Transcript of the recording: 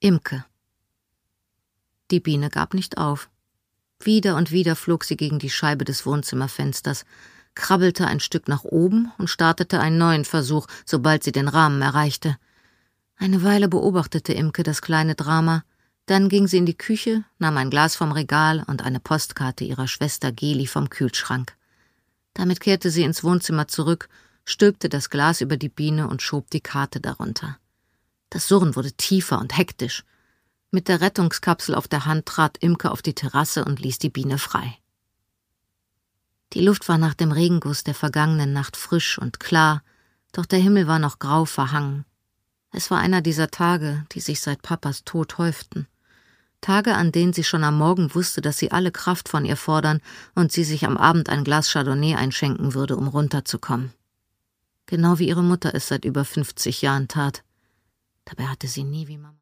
Imke. Die Biene gab nicht auf. Wieder und wieder flog sie gegen die Scheibe des Wohnzimmerfensters, krabbelte ein Stück nach oben und startete einen neuen Versuch, sobald sie den Rahmen erreichte. Eine Weile beobachtete Imke das kleine Drama, dann ging sie in die Küche, nahm ein Glas vom Regal und eine Postkarte ihrer Schwester Geli vom Kühlschrank. Damit kehrte sie ins Wohnzimmer zurück, stülpte das Glas über die Biene und schob die Karte darunter. Das Surren wurde tiefer und hektisch. Mit der Rettungskapsel auf der Hand trat Imke auf die Terrasse und ließ die Biene frei. Die Luft war nach dem Regenguss der vergangenen Nacht frisch und klar, doch der Himmel war noch grau verhangen. Es war einer dieser Tage, die sich seit Papas Tod häuften. Tage, an denen sie schon am Morgen wusste, dass sie alle Kraft von ihr fordern und sie sich am Abend ein Glas Chardonnay einschenken würde, um runterzukommen. Genau wie ihre Mutter es seit über 50 Jahren tat. Dabei hatte sie nie wie Mama